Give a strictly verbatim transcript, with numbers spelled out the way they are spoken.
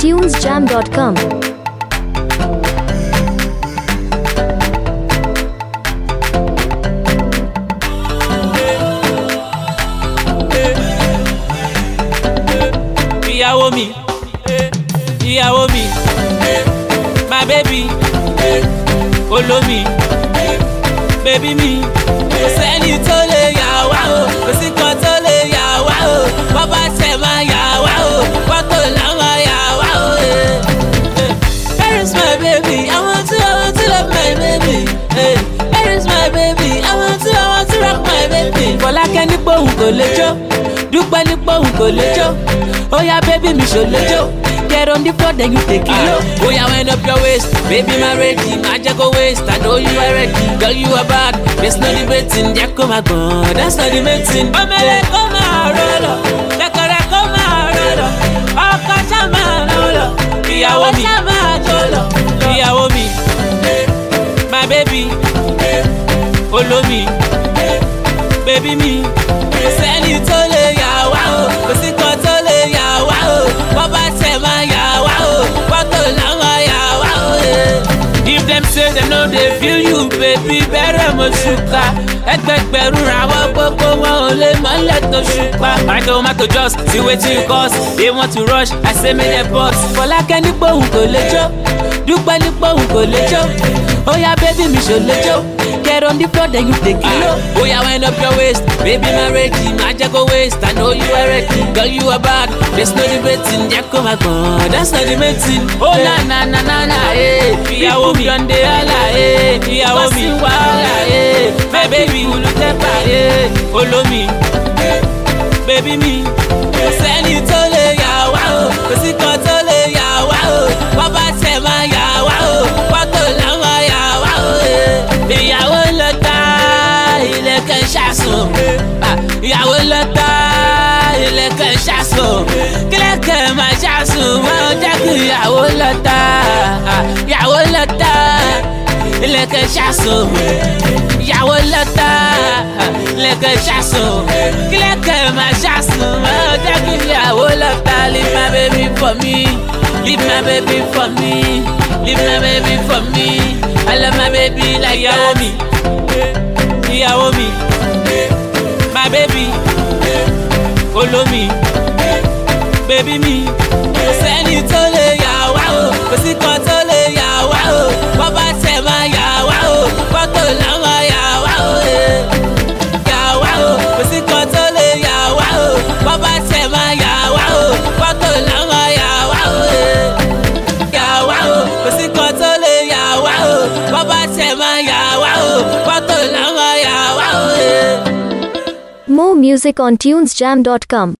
tunes jam dot com. Ìyàwó mi, ìyàwó mi, my baby, olómi, baby mi, kò sẹ́ni tó lè yà wá o, kò sí kan tó lè yà wá o, wọ́n bá tẹ̀ máa yà wá o, fọ́tò làwọn yà wá o. Where is my baby? I want to, I want to love my baby. Where is my baby? I want to, I want to rock my baby. Fọlákẹ́ ní pòun kò lè jó, Dúpẹ́ ní pòun kò lè jó. Oh yeah, baby, me show lejo. Get on the floor, then you take it low. Oh yeah, wind up your waist, baby, my ready. My jago waist, I know you are ready. Girl, you are bad, there's no debating. Yeah, come on, that's not debating. Oh me le come on, roll up, le kore come on, roll up. Oh kachama, roll up. Ìyàwó mi, ìyàwó mi, my baby, olómi, baby mi, kò sẹ́ni tó lè yà wá o, kò sí kan tó lè yà wá o, wọ́n bá tẹ̀ máa yà wá o, fọ́tò làwọn yà wá o. If dem say dem no dey feel you, baby, bẹ̀rẹ̀ mo ṣùkà. Ẹgbẹgbẹ̀rún àwọn gbogbo wọn ò lè mọ́lẹ̀ tó ṣùpá. I told to just see wetin you cause. They want to rush, I say make dem pause. Fọlákẹ́ ní pòun kò lè jó, Dúpẹ́ ní pòun kò lè jó. Oh yeah, baby, mi ṣò lè jó. Get on the floor, then you take it low. Oh yeah, wind up your waist, baby, my ready. My jago waist, I know you are ready. Girl, you are bad, there's no debating. Jacko my God, that's not debating. Oh na na na na na, eh. Ìyàwó mi, yonde ala, eh. Ìyàwó mi, wala, eh. My baby, ulu tepa, eh. Olómi, baby mi, kò sẹ́ni tó lè yà wá o, kò sí kan tó lè yà wá o. Wọ́n bá tẹ̀ máa yà wá o, fọ́tò làwọn yà wá o. Ìyàwó lọ ta ìlẹ̀kẹ̀ ṣàṣùn, ìyàwó lọ ta ìlẹ̀kẹ̀ ṣàṣùn, kílẹ̀kẹ̀ máa ṣàṣùn, wọ́n jẹ́ kí ìyàwó lọ ta, ìyàwó lọ ta ìlẹ̀kẹ̀ ṣàṣùn, ìyàwó lọ ta ìlẹ̀kẹ̀ ṣàṣùn, kílẹ̀kẹ̀ máa ṣàṣùn, wọ́n jẹ́ kí ìyàwó lọ ta. Leave my baby for me, leave my baby for me, leave my baby for me. I love my baby like ìyàwó mi, ìyàwó mi, my baby, olómi, baby mi, kò sẹ́ni tó lè yà wá o, kò sí kan tó lè yà wá o, wọ́n bá tẹ̀ máa yà wá o, fọ́tò làwọn yà wá o. Yà wá o, kò sí kan tó lè yà wá o, wọ́n bá tẹ̀ máa yà wá o, fọ́tò làwọn yà wá o. Yà wá o, kò sí kan tó lè yà wá o, wọ́n bá tẹ̀ máa yà wá o, fọ́tò làwọn yà wá o. More music on tunes jam dot com.